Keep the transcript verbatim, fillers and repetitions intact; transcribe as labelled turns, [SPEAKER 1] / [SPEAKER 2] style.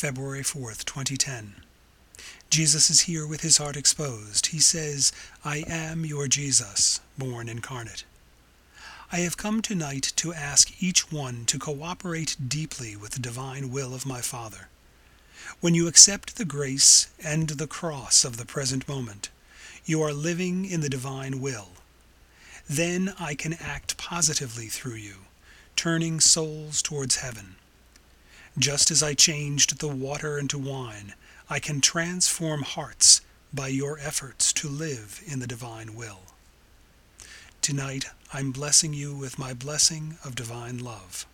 [SPEAKER 1] February fourth, twenty ten. Jesus is here with his heart exposed. He says, "I am your Jesus, born incarnate." I have come tonight to ask each one to cooperate deeply with the divine will of my Father. When you accept the grace and the cross of the present moment, you are living in the divine will. Then I can act positively through you, turning souls towards heaven. Just as I changed the water into wine, I can transform hearts by your efforts to live in the divine will. Tonight, I'm blessing you with my blessing of divine love.